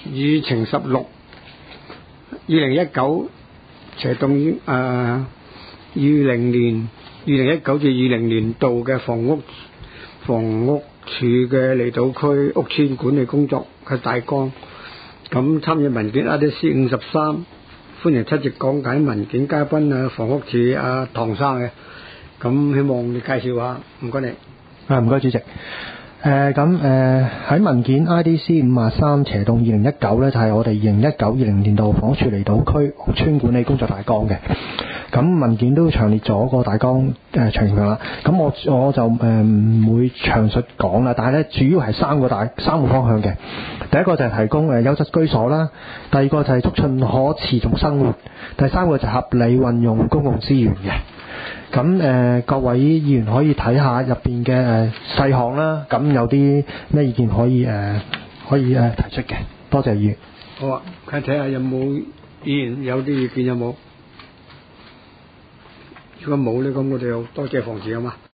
議程16 2019斜棟2019至20年度嘅房屋署嘅離島區屋邨管理工作嘅大綱。咁參與文件 RDC 53，歡迎出席講解文件嘉賓啊，房屋署唐生嘅。咁希望你介紹下，唔該你。 唔該主席。喺文件 IDC 53斜棟2019咧，就係我哋2019-20年度房屋署離島區屋邨管理工作大綱嘅。咁文件都詳列咗個大綱詳情啦。咁我就唔會詳述講啦，但係咧主要係三個方向嘅。第一個就係提供優質居所啦，第二個就係促進可持續生活，第三個就係合理運用公共資源嘅。咁各位議員可以睇下入邊嘅細項啦，咁有啲咩意見可以提出嘅。多謝議員。 好啊，睇下有冇議員有啲意見有冇？如果冇咧，咁我哋又多謝房署啊嘛。